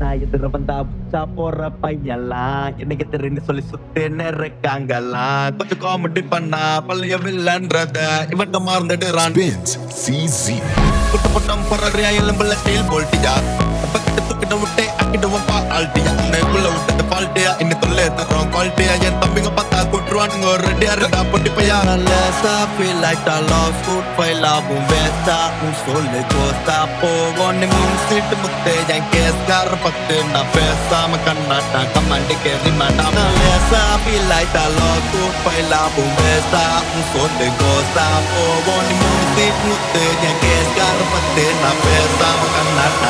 பேசா எதிர வந்தா உச்சா போற பையலா எனக்கு தெரிந்து சொல்லி சுத்தி இருக்காங்களா கொஞ்சம் காமெடி பண்ணா பழைய வில்லன்றத இவன் மறந்துடுறான் Spins CZ. குட்டு பொட்டம் போறியா எலும்புல ஸ்டைல் போல்ட்டியா பக்கத்து தூக்கிட்ட விட்டே அக்கிடுவோம் ஆல்ட்டியா உன்னைக்குள்ள விட்டது பால்ட்டியா இன்னும் தொல்லை தரோம் குவாலிட்டியா என் தம்பிங்க பார்த்தா கூட்டுருவானுங்க ஒரு ரெடியா இருக்கா பொட்டி பையா லேசா feel like I lost food பயிலாவும் வேஸ்டா உன் சொல்லு கோஸ்டா போவோன்னு மீன் சீட்டு முத்தே என் கேஸ்கார பத்து நான் பேசாம கண்ணாட்டா கமாண்டி கேரி மாட்டாம லேசா feel like I lost food பயிலாவும் வேஸ்டா உன் சொல்லு கோஸ்டா போவோன்னு மீன் சீட்டு முத்தே என் கேஸ்கார பத்து நான் பேசாம கண்ணாட்டா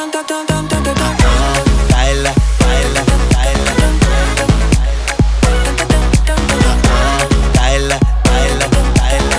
Baila, baila, baila. Baila, baila, baila.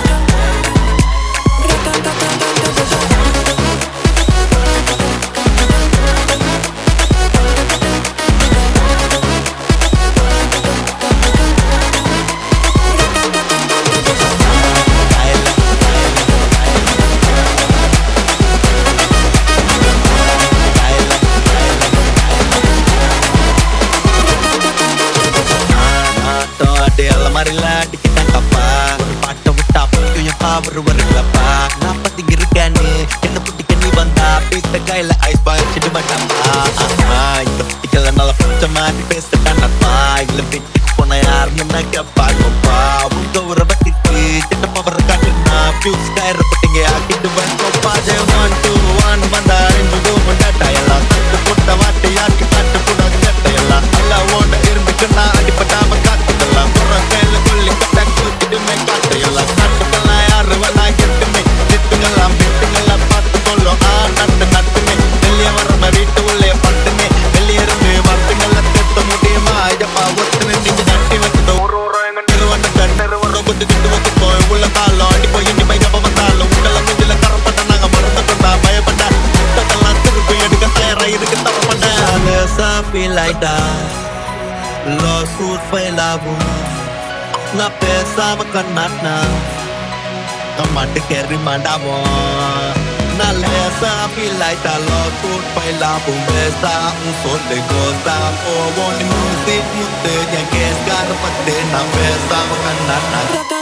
Marilah dikit apa ஒரு பாட்டை விட்டா பிடிக்கும் என் பவர் வருங்களப்பா நான் பத்தி இருக்கேன்னு என்ன பிடிக்க நீ வந்தா பீத்த கையில ஐஸ் பாய் சிட்டு மாட்டாப்பா இந்த பிடிக்கல நல்லா பிடிச்ச மாதிரி பேசிட்டானப்பா இல்ல வீட்டுக்கு போன யாருன்னு கேப்பாங்கப்பா உங்க உறவத்துக்கு சின்ன பவர் காட்டுனா ஃபியூஸ் கயிறு போட்டீங்க ஆக்கிட்டு வந்துப்பா ஜெய் 1 2 1 வந்தா ரெண்டு முண்டாட்டா எல்லாம் தட்டு போட்ட வாட்டை யாருக்கு தட்டு கூட கேட்ட எல்லாம் நல்லா ஓட இருந்துக்குன்னா அடிப்பட்டாம காத்துக்கலாம் கையில கொல்லி கட்ட கூட்டிட்டுமே காட்டு எல்லாம் காட்டுக்கெல்லாம் யாரு வேணா கெட்டுமே திட்டுங்கெல்லாம் வெட்டுங்கெல்லாம் பார்த்து கொள்ளும் நட்டுமே வெளியே வர்ற வீட்டு உள்ளே பட்டுமே வெளியே இருந்து வரத்துங்கெல்லாம் தெத்த முடியுமா ஐயப்பா ஒத்துன்னு நீங்க தட்டி வச்சுட்டு ஒரு எங்க நிறுவனம் கொஞ்சம் திட்டு வச்சுக்கோ உள்ள காலம் அடி போய் இனி பையப்ப வந்தாலும் உங்களை மூஞ்சில தரப்பட்ட நாங்க மறந்து கொண்டா பயப்பட்ட புத்தகெல்லாம் திருப்பி எடுக்க தயாரா இருக்கு தரப்பட்ட feel like that lost food பயிலாவும் நான் பேசாம கண்ணாட்னா கம்மாட்டு கேரி மாண்டாவோம் நான் லேசா feel like that lost food பயிலாவும் பேசா உன் சொல்லு கோசா போவோம் நீ முத்து முத்து என் கேஸ்கார பத்து நான் பேசாம கண்ணாட்னா